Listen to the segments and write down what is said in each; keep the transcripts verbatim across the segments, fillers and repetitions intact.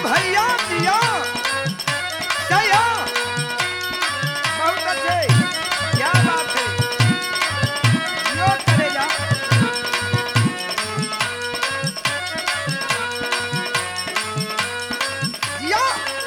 भैया दिया जया बहुत अच्छे क्या बात है यो करेगा दिया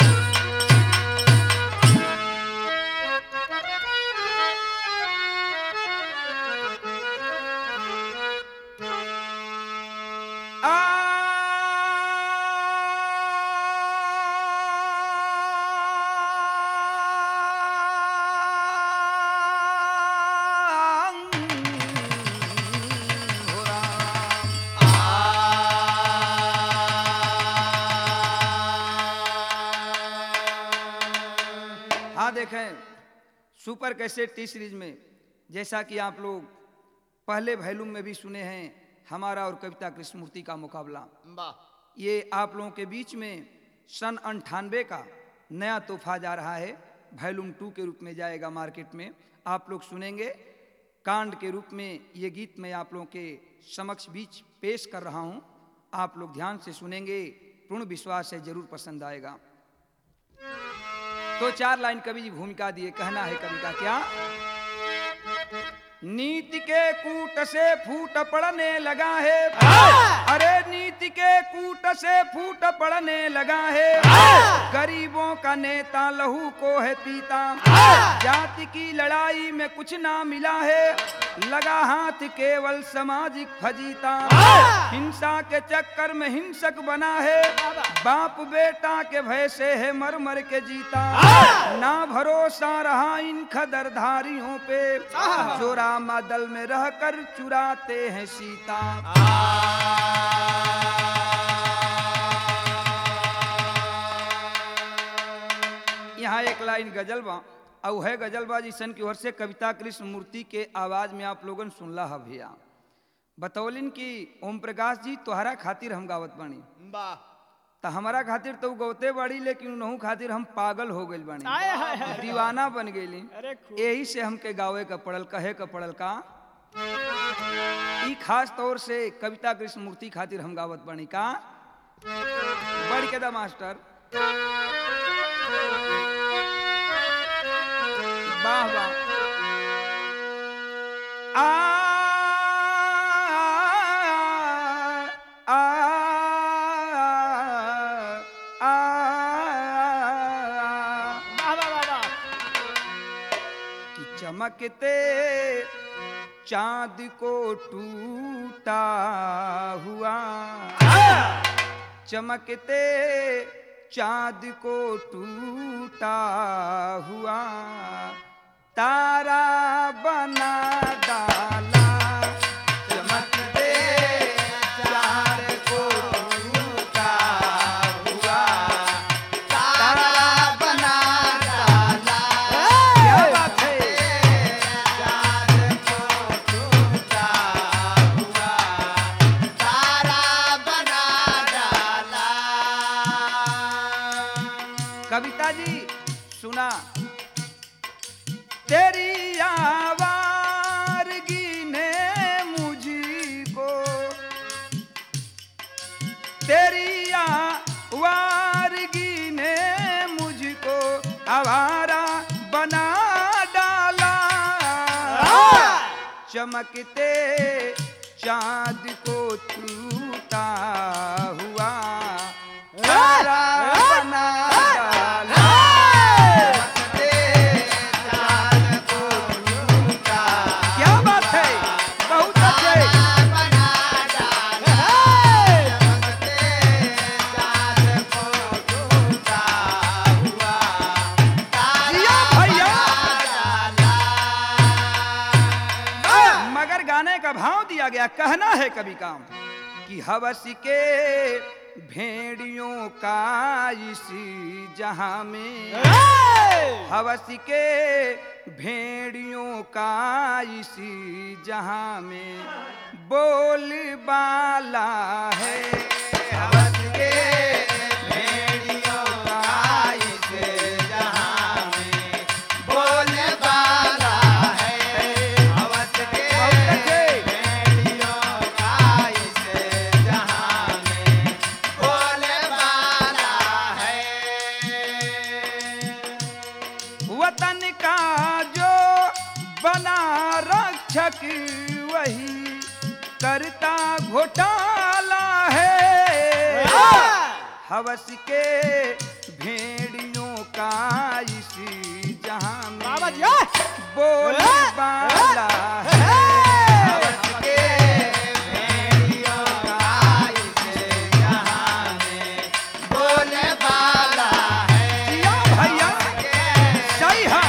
हाँ देखें सुपर कैसेट टी सीरीज में जैसा कि आप लोग पहले वॉल्यूम में भी सुने हैं हमारा और कविता कृष्णमूर्ति का मुकाबला ये आप लोगों के बीच में सन अंठानवे का नया तोहफा जा रहा है वॉल्यूम टू के रूप में जाएगा मार्केट में आप लोग सुनेंगे कांड के रूप में ये गीत मैं आप लोगों के समक्ष बीच पेश कर रहा हूँ आप लोग ध्यान से सुनेंगे पूर्ण विश्वास है जरूर पसंद आएगा। तो चार लाइन कवि जी भूमिका दिए कहना है कवि का क्या नीति के कूट से फूट पड़ने लगा है अरे नीति के कूट से फूट पड़ने लगा है गरीबों का नेता लहू को है पीता जाति की लड़ाई में कुछ ना मिला है लगा हाथ केवल सामाजिक फजीता हिंसा के चक्कर में हिंसक बना है बाप बेटा के भय से है मर मर के जीता ना भरोसा रहा इन खदरधारियों पे जो रामा दल में रहकर चुराते हैं सीता। यहाँ एक लाइन गजल बा और है गजलबाजी सन की ओर से कविता कृष्णमूर्ति के आवाज में आप लोगन सुनला है भैया बतौलिन की ओम प्रकाश जी तोहरा खातिर हम गावत बानी तो हमारा खातिर तो गौते बाड़ी लेकिन उनहु खातिर हम पागल हो गइल बानी दीवाना बन गइली यही से हमके गावे का पड़ल कहे का पड़ल का ई खास तौर से कविता कृष्णमूर्ति खातिर हम गावत बानी का बढ़ के दा मास्टर वाह वाह आ आ आ कि चमकते चांद को टूटा हुआ चमकते चांद को टूटा हुआ तारा बना डाला चमकते चांद को टूटा हुआ तारा बना डाला क्या बात है चांद को टूटा हुआ तारा बना डाला। कविता जी सुना तेरी आवारगी ने मुझको तेरी आवारगी ने मुझको आवारा बना डाला चमकते चांद को टूटा हुआ तारा बना डाला गया कहना है कभी काम कि हवस के भेड़ियों का इसी जहां में हवस के भेड़ियों का इसी जहां में बोल बाला है हवस के भेड़ियों का इसी जहां में बोल बाला डाला है हवस के भेड़ियों का इसी जहां में बोले वाला है हवस के भेड़ियों का इसी जहां में बोले वाला है या भैया सही है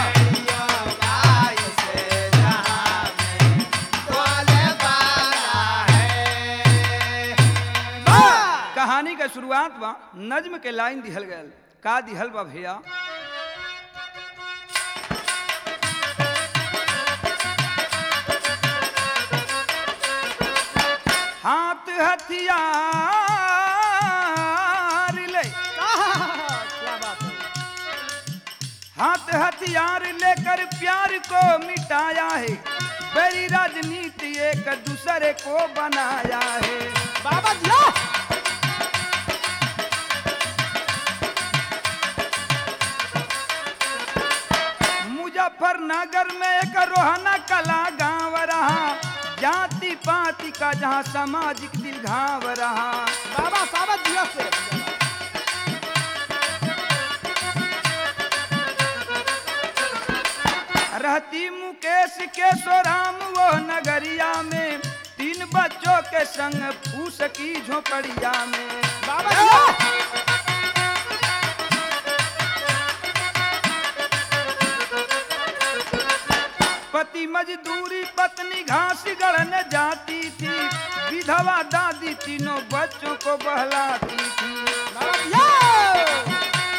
कहानी का शुरुआत बा नज्म के लाइन दिहल गयल का दिहल बा भैया हाथ हथियार ले क्या बात है हाथ हथियार लेकर प्यार को मिटाया है बड़ी राजनीति एक दूसरे को बनाया है बाबा जी मुजफ्फरनगर में एक रोहना कला गांव रहा जाति पाति का जहां सामाजिक दिल घाव रहा बाबा साबत दिया से रहती मुकेश केशोराम वो नगरिया में तीन बच्चों के संग फूस की झोपड़िया में बाबा जी पति मजदूरी पत्नी घास गढ़ने जाती थी विधवा दादी तीनों बच्चों को बहलाती थी बाबा जी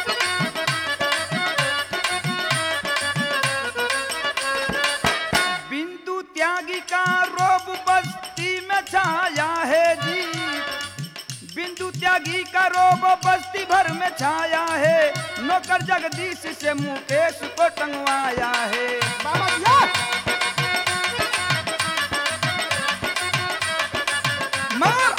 बिंदु त्यागी का रोब बस्ती में छाया है जी बिंदु त्यागी का रोब बस्ती भर में छाया है नौकर जगदीश से मुकेश को टंगवाया है बाबा जी मार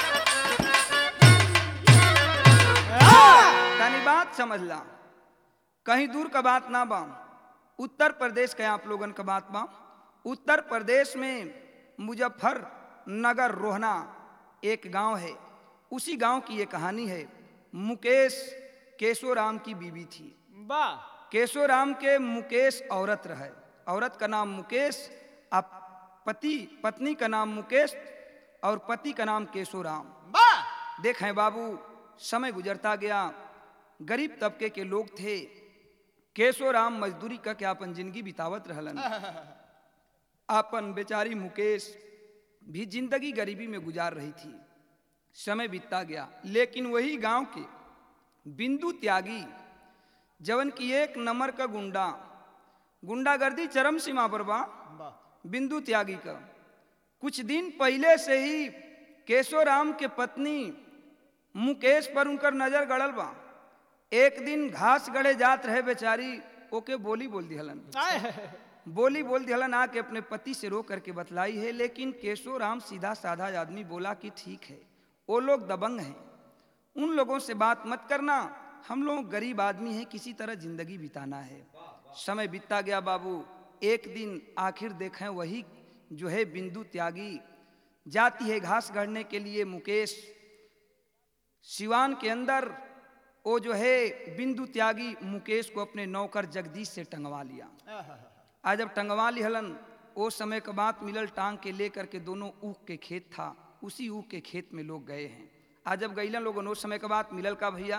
तनी बात समझ ला कहीं दूर का बात ना बा उत्तर प्रदेश के आप लोगन का बात बा उत्तर प्रदेश में मुजफ्फरनगर रोहना एक गांव है उसी गांव की ये कहानी है मुकेश केशोराम की बीवी थी वाह केशोराम के मुकेश औरत रहे औरत का नाम मुकेश अब पति पत्नी का नाम मुकेश और पति का नाम केशोराम वाह देखें बाबू समय गुजरता गया गरीब तबके के लोग थे केशोराम मजदूरी करके अपन जिंदगी बितावत रहलन अपन बेचारी मुकेश भी जिंदगी गरीबी में गुजार रही थी समय बीतता गया लेकिन वही गांव के बिंदु त्यागी जवन की एक नंबर का गुंडा गुंडागर्दी चरम सीमा पर बा बिंदु त्यागी का कुछ दिन पहले से ही केशोराम के पत्नी मुकेश पर उनकर नजर गड़ल बा एक दिन घास गड़े जात रहे बेचारी ओके बोली बोल दिहलन बोली बोल दिहलन आके अपने पति से रो करके बतलाई है लेकिन केशोराम सीधा साधा आदमी बोला कि ठीक है वो लोग दबंग हैं उन लोगों से बात मत करना हम लोग गरीब आदमी हैं किसी तरह जिंदगी बिताना है समय बीतता गया बाबू एक दिन आखिर देखें वही जो है बिंदु त्यागी जाती है घास गढ़ने के लिए मुकेश सिवान के अंदर वो जो है बिंदु त्यागी मुकेश को अपने नौकर जगदीश से टंगवा लिया आज जब टंगवा लिहलन वो समय का बात मिलल टांग के लेकर के दोनों ऊख के खेत था उसी ऊख के खेत में लोग गए हैं आज जब गईलन लोगों ने समय का बात मिलल का भैया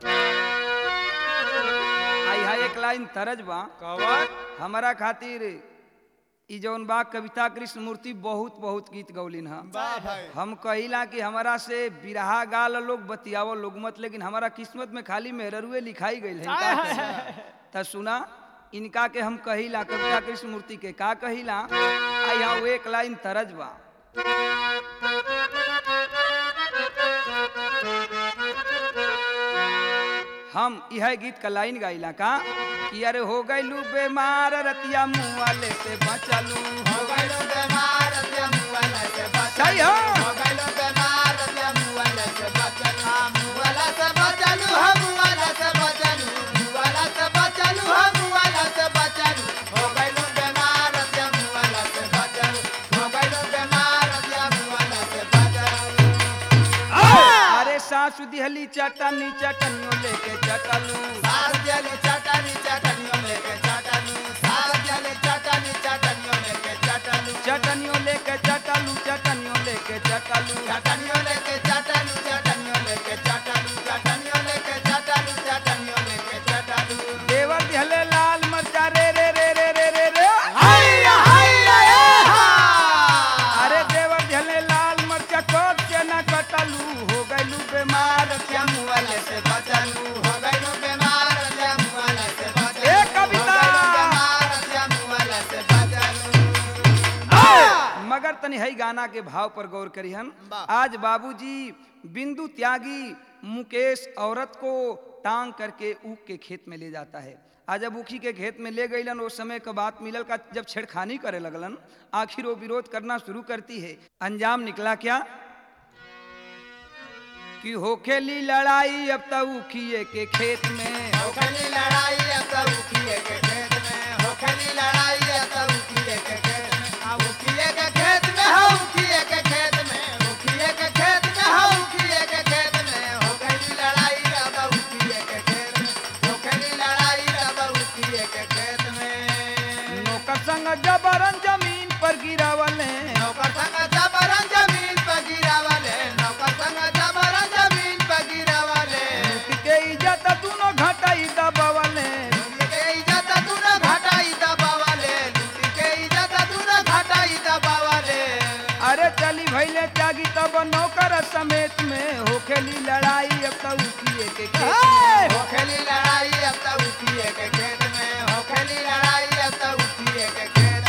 आई हा एक लाइन तरज बा हमारा खातिर ई जौन बा कविता कृष्ण मूर्ति बहुत बहुत गीत गौलिन हा हम कहिला कि हमारा से बिरहा गाल लोग बतियावो लोग मत लेकिन हमारा किस्मत में खाली मेहरुए लिखाई गई है त सुना इनका के हम कहिला कविता कृष्ण मूर्ति के का कहिला आई हा एक लाइन तरज बा हम यह गीत का लाइन गाइला का कि अरे हो गइलू बेमार रतिया मुँह वाले से बचलू हो गइलो बेमार रतिया मुँह वाले से बचलू सही हो हो गइलो बेमार रतिया मुँह वाले से बचलू मुँह वाला से बचलू हम मुँह वाला से बचलू मुँह वाला से बचलू हम मुँह वाला से बचलू हो गइलो बेमार रतिया मुँह वाला से बचलू हो गइलो बेमार रतिया मुँह वाला से बचलू दिहली चटनी चटनियों लेके चटलू सास जले चटनी चटनियों लेके चटलू सास जले चटनी चटनियों लेके चटलू चटनियों लेके चटलू चटनियों लेके चटलू चटनियों लेके चटलू चटनियों लेके चटलू चटनियों लेके चटलू चटनियों लेके चटलू देवर दिहले लाल मरचा रे रे रे रे रे रे रे हैया हैया ए हा अरे देवर दिहले लाल मरचा कोट के ना कटलू हो गइलू बीमार क्या मुआले से बचलू हो गइलू बीमार क्या मुआले से बचलू ए कविता! हो गइलू बीमार क्या मुआले से बचलू मगर तनी हई गाना के भाव पर गौर करिहन। वाह। आज बाबूजी बिंदु त्यागी मुकेश औरत को टांग करके ऊख के खेत में ले जाता है। आज जब ऊखी के खेत में ले गईलन उस समय का बात मिलल का जब छेड़खानी करे लगलन आखिर वो विरोध करना शुरू करती है। अंजाम निकला क्या कि होखेली लड़ाई अब तक ऊखिए के खेत में होखली लड़ाई अब तक उखिए के खेत में होखली लड़ाई अब तक उखिए के खेत में आ उखिए के खेत में हो उखिए के खेत में उखिए के खेत में हो उखिए के खेत में होखली लड़ाई अब तक उखिए के खेत में होखली लड़ाई अब तक उखिए के खेत में नौकर संग जबरन जमीन पर गिरावले नौकर संग जबरन जमीन पर गिरावले नौकर संग जबरन जमीन पर गिरावले लूट के इज्जत दोनों घटाई दबावले लूट के इज्जत तू न घटाई दबावले लूट के इज्जत तू न घटाई दबावले अरे चली भैले त्यागी तब नौकर समेत में होखेली लड़ाई अब तक उठिए के खेत में। होखेली लड़ाई अब तक उठिए के खेत में होखेली लड़ाई अब तक उठिए के खेत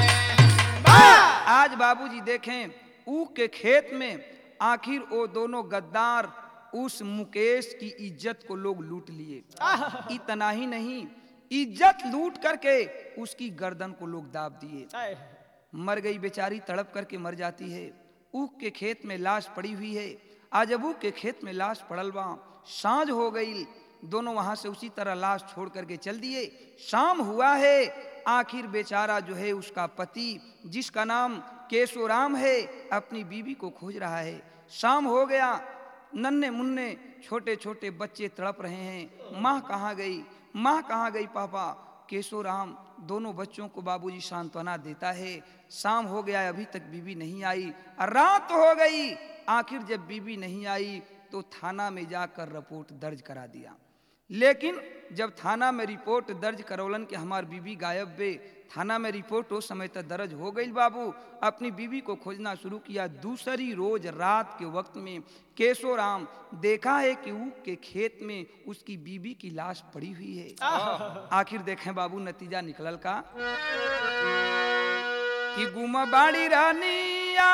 में वाह! आज बाबूजी देखें ऊख के खेत में आखिर वो दोनों गद्दार उस मुकेश की इज्जत को लोग लूट लिए। इतना ही नहीं इज्जत लूट करके उसकी गर्दन को लोग दाब दिए। मर गई बेचारी तड़प करके मर जाती है। ऊख के खेत में लाश पड़ी हुई है। आज अब ऊख के खेत में लाश पड़ल बा सांझ हो गई दोनों वहां से उसी तरह लाश छोड़ करके चल दिए। शाम हुआ है आखिर बेचारा जो है उसका पति जिसका नाम केशोराम है अपनी बीवी को खोज रहा है। शाम हो गया नन्हे मुन्ने छोटे छोटे बच्चे तड़प रहे हैं। माँ कहाँ गई माँ कहाँ गई पापा। केशोराम दोनों बच्चों को बाबूजी सांत्वना देता है। शाम हो गया अभी तक बीवी नहीं आई। रात हो गई आखिर जब बीवी नहीं आई तो थाना में जाकर रिपोर्ट दर्ज करा दिया। लेकिन जब थाना में रिपोर्ट दर्ज करौलन कि हमार बीवी गायब बे थाना में रिपोर्ट उस समय तक दर्ज हो गई। बाबू अपनी बीवी को खोजना शुरू किया। दूसरी रोज रात के वक्त में केशोराम देखा है कि ऊख के खेत में उसकी बीवी की लाश पड़ी हुई है। आखिर देखें बाबू नतीजा निकलल का कि गुम बाड़ी रानिया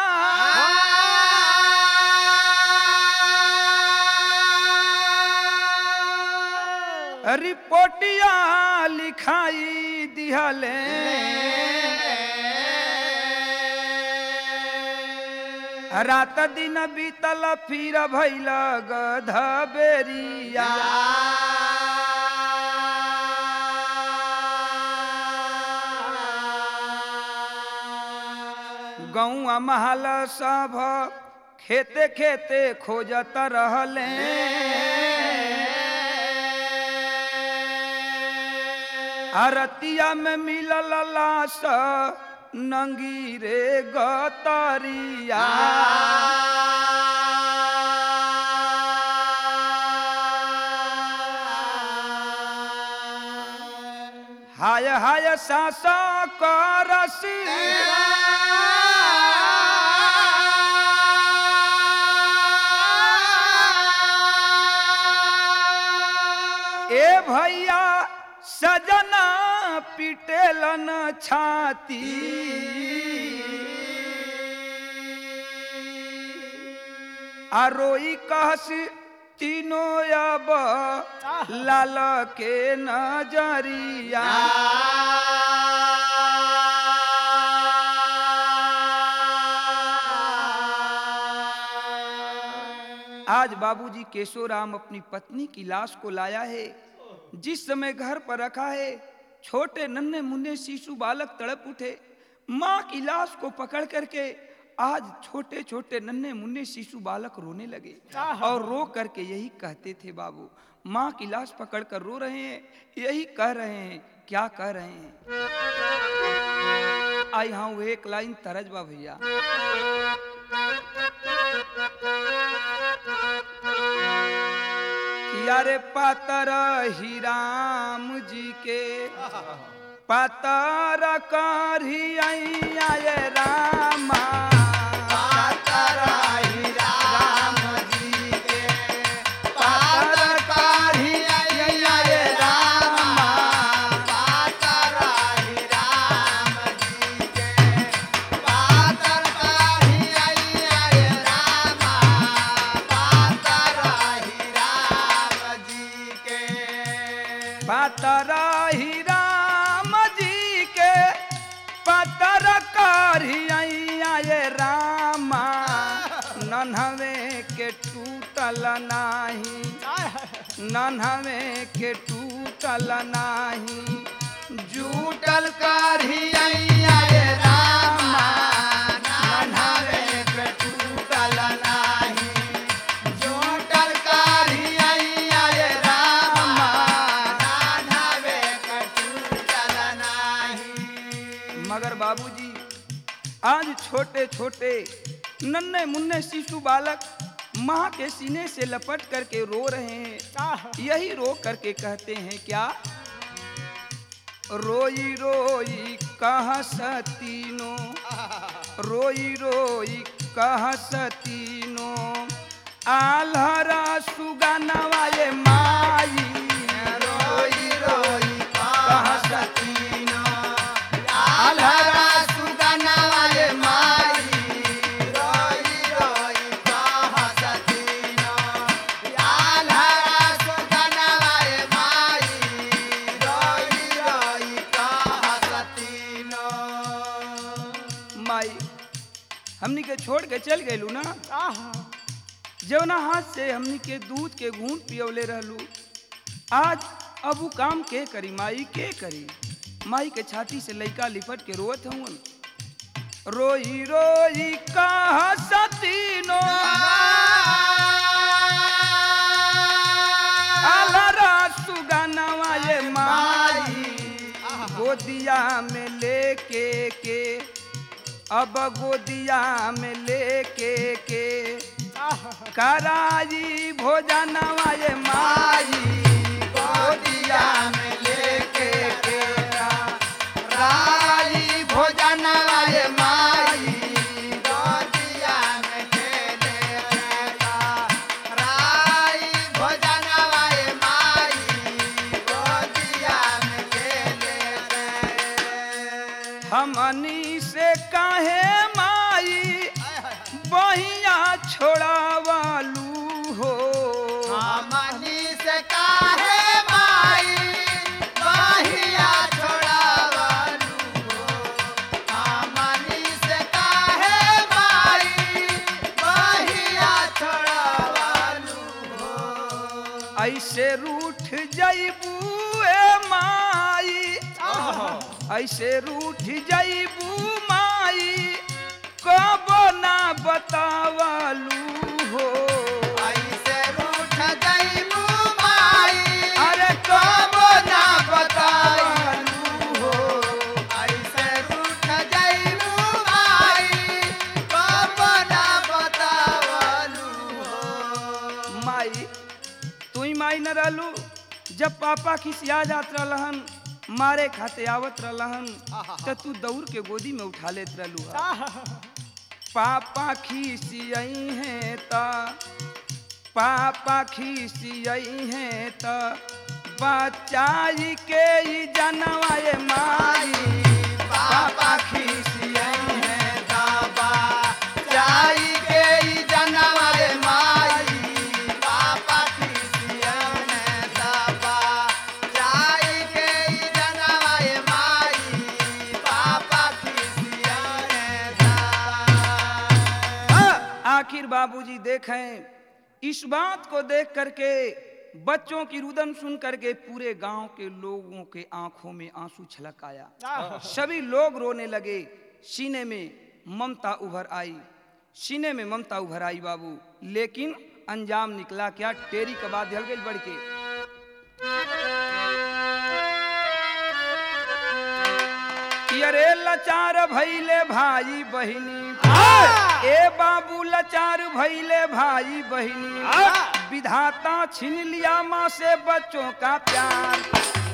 रिपोर्टिया लिखाई दिहले रात दिन बीतल फिर भइल गध बेरिया। गौआ महल सब खेते खेते खोजत रहले अरतिया में मिलल लाश नंगी रे गतरिया। हाय हाय सासा करस ए भैया सजना पिटेलन छाती आरोई कहस तीनों अब लाल के नजरिया। आज बाबूजी केशोराम अपनी पत्नी की लाश को लाया है। जिस समय घर पर रखा है छोटे नन्हे मुन्ने शिशु बालक तड़प उठे। माँ की लाश को पकड़ करके आज छोटे छोटे नन्हे मुन्ने शिशु बालक रोने लगे और रो करके यही कहते थे, बाबू माँ की लाश पकड़कर रो रहे हैं, यही कह रहे हैं, क्या कह रहे हैं। आई हाँ वो एक लाइन तरज बा भैया। यारे पातर ही राम जी के पातर करही आए रामा, पातर ही राम जी के पातर करही आए रामा, पातर ही राम जी के पातर करही आए रामा, पातर ही राम जी के पातर ही राम जी के पातर करही आए रामा, नन्हवे के टूटल नाही, नन्हवे के टूटल नाही, जूटल करही आए रामा, नन्हवे के टूटल नाही, जूटल करही आए रामा, नन्हवे के टूटल नाही। मगर बाबूजी आज छोटे छोटे नन्हे मुन्ने शिशु बालक माँ के सीने से लपट करके रो रहे हैं, यही रो करके कहते हैं क्या, रोई रोई कह सतीनो, रोई रोई कह सतीनो, आल्हरा सुगनवाए माई, रोई रोई कह सतीनो, आल्हरा सुगनवाए माई, रोई रोई कह सतीनो, आल्हरा सुगनवाए माई, रोई रोई कह सतीनो। माई हमनी के छोड़ के चल गए ना, जवना हाथ से हमनी के दूध के घूंट पियवले रहलू, आज अब उ काम के करी, माई के करी। माई के छाती से लइका लिपट के रोत हूँ, रोई रोई कह सतीनो, आल्हरा सुगनवाए माई, गोदिया में लेके के, अब गोदिया में लेके के, कराई भोजनवाए माई, गोदिया में लेके के राई भोजनवाए माई, गोदिया में खेले राई भोजनवाए माई, गोदिया में खेले। हमनी से काहे माई बहिया छोड़ावालू हो, हमनी से काहे माई बहिया छोड़ावलू हो, हमनी से काहे माई बहिया छोड़ावलू हो। ऐसे रूठ जइबू ए माई, ऐसे रूठ जइबू माई, कब ना बतावलू हो, ऐसे रूठ जइबू माई, अरे कब ना बतावलू हो, ऐसे रूठ जइबू माई, कब ना बतावलू हो। माई तू ही माई न रहलू, जब पापा खिसिया जात रहलन, मारे खाते आवत रहलन, त तू दौड़ के गोदी में उठा लेत रहलू हा। पापा खिसियई हैं ता, पापा खिसियई हैं ता, बचाई के ही जनवाए माई, पापा खिसियई हैं ता, जाई के ई जनवाए माई, पापा खिसियने दाबा, जाई के ई जनवाए माई, पापा खिसियने दाबा। आखिर बाबूजी देखें, इस बात को देख करके बच्चों की रुदन सुन करके पूरे गांव के लोगों के आंखों में आंसू छलक आया, सभी लोग रोने लगे, सीने में ममता उभर आई। सीने में ममता उभर आई बाबू, लेकिन अंजाम निकला क्या? टेरी के बाद हल गई बढ़ के। कि अरे लाचार भइले भाई बहिनी, ए बाबू लाचार भइले भाई बहिनी, विधाता छीन लिया माँ से बच्चों का प्यार।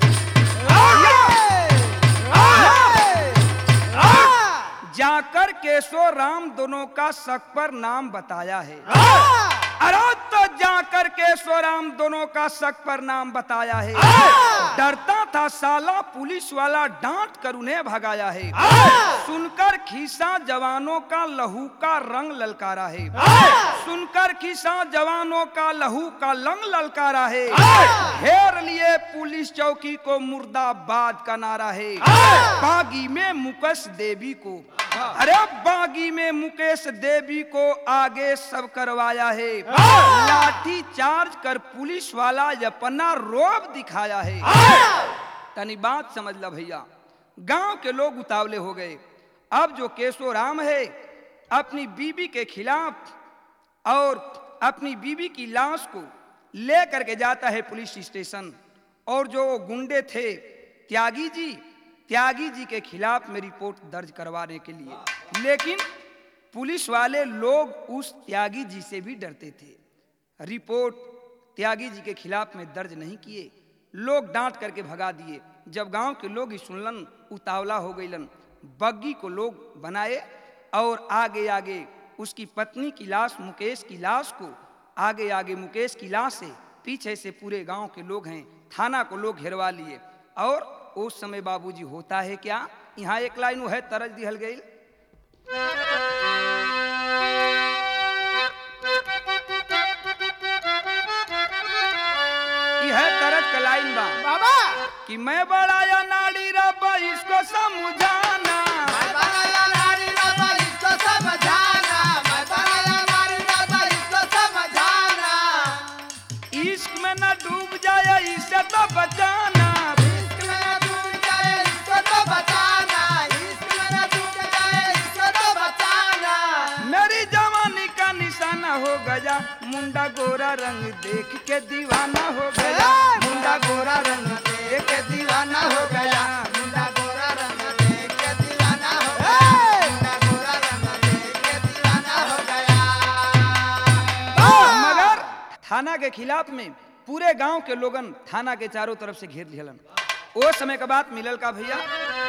जाकर केशव राम दोनों का शक पर नाम बताया है। अरे तो जाकर केशव राम दोनों का शक पर नाम बताया है। डरता था साला पुलिस वाला, डांट कर उन्हें भगाया है। सुनकर खीसा जवानों का लहू का रंग ललकारा है। सुनकर खीसा जवानों का लहू का रंग ललकारा है। घेर लिए पुलिस चौकी को मुर्दाबाद का नारा है। बागी में मुकेश देवी को, अरे बागी में मुकेश देवी को आगे सब करवाया है। लाठी चार्ज कर पुलिस वाला अपना रोब दिखाया है। तनी बात समझ ला भैया, गांव के लोग उतावले हो गए। अब जो केशव राम है अपनी बीबी के खिलाफ और अपनी बीबी की लाश को लेकर के जाता है पुलिस स्टेशन, और जो गुंडे थे त्यागी जी, त्यागी जी के खिलाफ में रिपोर्ट दर्ज करवाने के लिए। लेकिन पुलिस वाले लोग उस त्यागी जी से भी डरते थे। रिपोर्ट त्यागी जी के खिलाफ में दर्ज नहीं किए, लोग डांट करके भगा दिए। जब गांव के लोग ही सुनलन, उतावला हो गईलन, बग्गी को लोग बनाए और आगे आगे उसकी पत्नी की लाश, मुकेश की लाश को आगे आगे मुकेश की लाश से पीछे से पूरे गांव के लोग हैं, थाना को लोग घेरवा लिए। और उस समय बाबूजी होता है क्या, यहाँ एक लाइन है तरज दिहल गई। यह तरज का लाइन बा बाबा कि मैं बड़ाया नाड़ी रब्बा इसको समझाना, मैं बनाया नारी रबा इसको समझाना, मैं बनाया नारी रबा इसको समझाना, इश्क में न डूब जाए इससे तो बचाना, इश्क में न डूब जाए इसको तो बचाना, इश्क में न डूब जाए इसको तो बचाना। मेरी जवानी का निशाना हो गया, मुंडा गोरा रंग देख के दीवाना हो गया, मुंडा गोरा रंग देख के दीवाना हो गया, मुंडा गोरा रंग देख के दीवाना हो गया, मुंडा गोरा रंग देख के दीवाना हो गया। मगर थाना के खिलाफ में पूरे गांव के लोगन थाना के चारों तरफ से घेर लिहलन। वो समय का बात मिलल का भैया,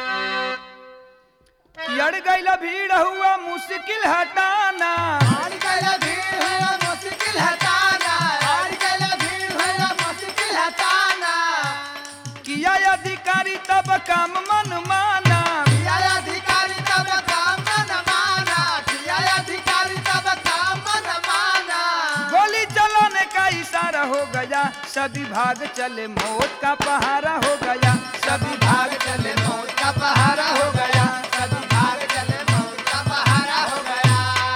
अड़ गईला भीड़ हुआ मुश्किल हटाना, आज कल भीड़ है मुश्किल हटाना, आज कल भीड़ है मुश्किल हटाना। किया अधिकारी तब काम मन माना, किया अधिकारी तब काम मन माना, किया अधिकारी तब काम मन माना। गोली चलाने का इशारा हो गया, सभी भाग चले मौत का पहारा हो गया, सभी भाग चले मौत का पहारा हो गया, सभी भाग चले मौत का पहारा हो गया।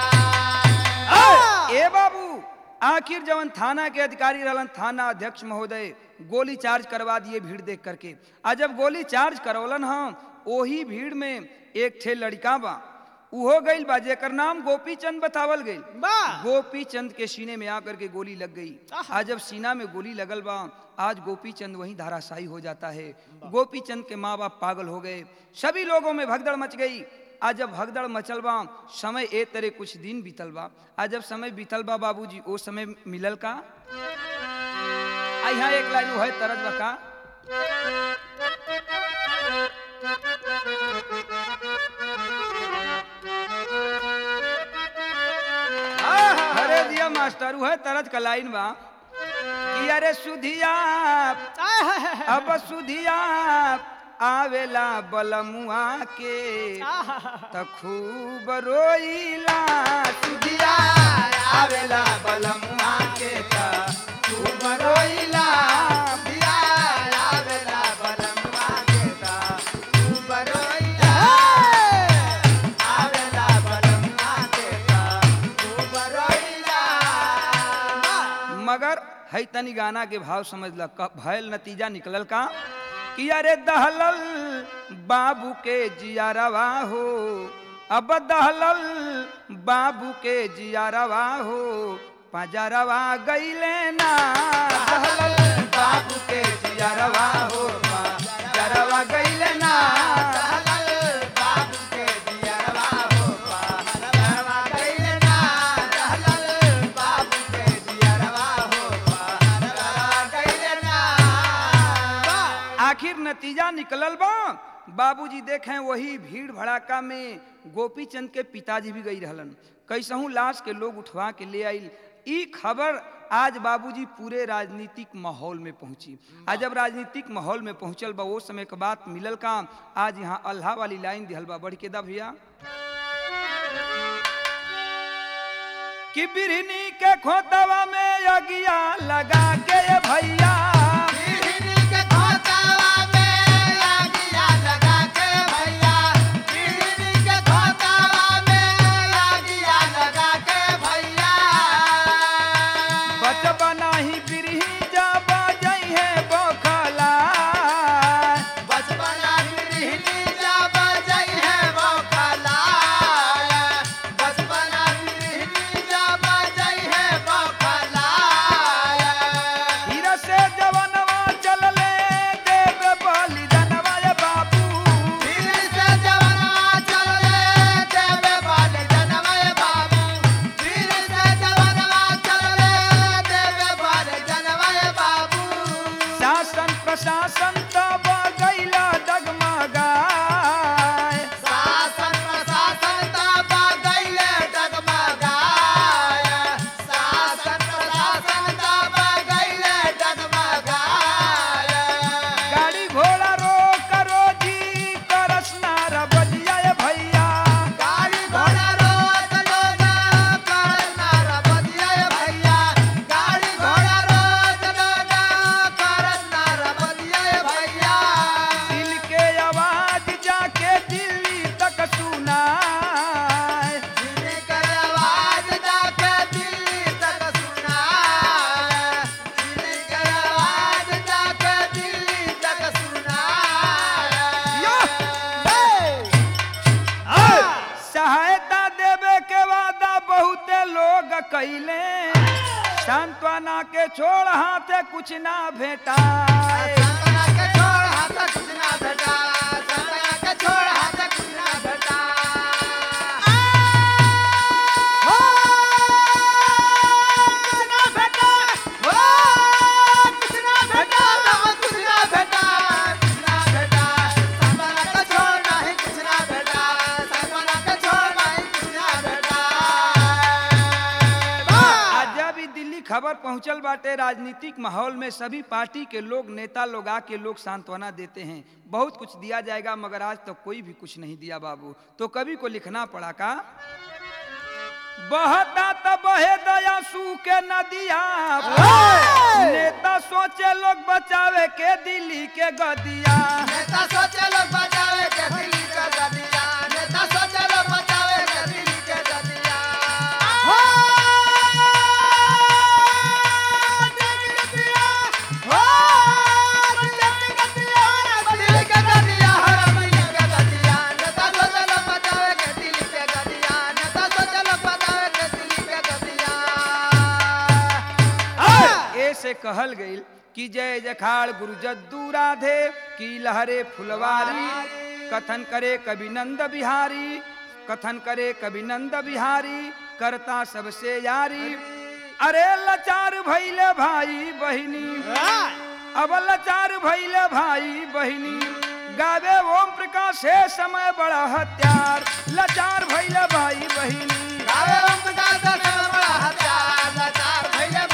ए बाबू, आखिर जवन थाना के अधिकारी रहलन, थाना अध्यक्ष महोदय गोली चार्ज करवा दिए भीड़ देख करके। आज जब गोली चार्ज करवलन हम, ओही भीड़ में एक ठे लड़का बा, उहो गईल बा जेकर नाम गोपी चंद बतावल गईल। गोपी चंद के सीने में आकर के गोली लग गई। आज जब सीना में गोली लगल बा, आज गोपी चंद वहीं धाराशायी हो जाता है। गोपी चंद के माँ बाप पागल हो गए, सभी लोगों में भगदड़ मच गई। आज जब भगदड़ मचल बा, समय ए तरह कुछ दिन बीतल बा। आज जब समय बीतल बा बाबूजी, ओ समय मिलल का, यहाँ एक लाइन है तरज बका, अरे दिया मास्टर है तरज का लाइन बा कि अरे सुधिया अब सुधिया आवेला बलमुआ के त खूब रोइला, सुधिया आवेला बलमुआ के त खूब रोइला, दिया आवेला बलमुआ के ता खूब रोइला, आवेला बलमुआ के ता खूब रोइला। मगर है तनी गाना के भाव समझ ल, भयल नतीजा निकलल का कि अरे दहलल बाबू के जियारवा हो, अब दहलल बाबू के जियारवा हो पजरवा गईले ना दहलल बाबू के जियारवा हो पजरवा गईले ना बाबू के जियरवा हो पजरवा गईले ना दहलल बाबू के जियरवा हो पजरवा गईले ना। आखिर नतीजा निकलल बा बाबूजी देखें वही भीड़ भड़ाका में गोपीचंद के पिताजी भी गई रहलन कैसहू लाश के लोग उठवा के ले आइल। ई खबर आज बाबूजी पूरे राजनीतिक माहौल में पहुंची। आज जब राजनीतिक माहौल में पहुंचल बा वो समय के बात मिलल का आज यहाँ अल्लाह वाली लाइन दिहल बा बढ़ के दा भैया कि बिरनी के खोतवा में अगिया लगा के ये भैया बिरनी के खोतवा में अगिया लगा के भैया बिरनी के खोतवा में अगिया लगा के भैया बचबना ही बिरही जब जई है बोखला बचपना बिरहनी जब जई है बौखला बचपना बिरहनी जब जई है बौखला हीरा से जवनवा चलले देव बलिदानवा ये बाबू फिर से जवनवा चले देवे बाल जनमय बाबू फिर से जवनवा चले देवे बाल जनमय बाबू शासन प्रशासन तब गईला डगमगाए शासन प्रशासन तब गईले डगमगाय शासन प्रशासन तब गईले डगमगाय गाड़ी घोड़ा रोक रोजी करस नार बलिया ये भैया गाड़ी घोड़ा रोक लोग करना रबदिया भैया गाड़ी घोड़ा रोक लोग करना रबदिया भैया दिल के आवाज जाके दिल्ली तक सुनाए दिल्ली के आवाज जाके दिल्ली तक सुनाए दिल्ली के आवाज जाके दिल्ली तक सुनाए सहायता देवे के वादा बहुते लोग कैले सांत्वना के छोड़ हाथे कुछ ना भेटाए संतना के छोड़ हाथ कुछ ना भेटा संतना के छोड़ हाथ कुछ ना भेटा हो कुछ ना भेटा हो कुछ ना भेटा कुछ ना भेटा कुछ ना भेटा संतना के छोड़ नहीं कुछ ना भेटा संतना के छोड़ नहीं कुछ ना भेटा आज जब ई दिल्ली खबर पहुंचल बाटे राजनीतिक माहौल में सभी पार्टी के लोग नेता लोग आके लोग सांत्वना देते हैं बहुत कुछ दिया जाएगा मगर आज तक तो कोई भी कुछ नहीं दिया बाबू तो कवि को लिखना पड़ा का बहता त बहे दया सू के नदिया नेता सोचे लोग बचावे के दिल्ली के गदिया नेता सोचे लोग बचावे के दिल्ली के गदिया नेता सोचे लोग बचावे के दिल्ली के गदिया हो दिल्ली के गदिया हर दिल्ली के गदिया नेता सोचे लोग बचावे के दिल्ली के गदिया नेता सोचे लोग बचावे के दिल्ली के गदिया ऐसे कहल गई कि जय जखाड़ गुरु जद्दू राधे की लहरे फुलवारी कथन करे कवि नंद बिहारी कथन करे कवि नंद बिहारी करता सबसे यारी अरे लाचार भैले भाई बहिनी अब लाचार भैले भाई बहिनी गावे ओम प्रकाश है समय बड़ा हत्यार लाचार भैले भाई बहिनी गावे ओम प्रकाश है समय बड़ा हत्यार लाचार भैले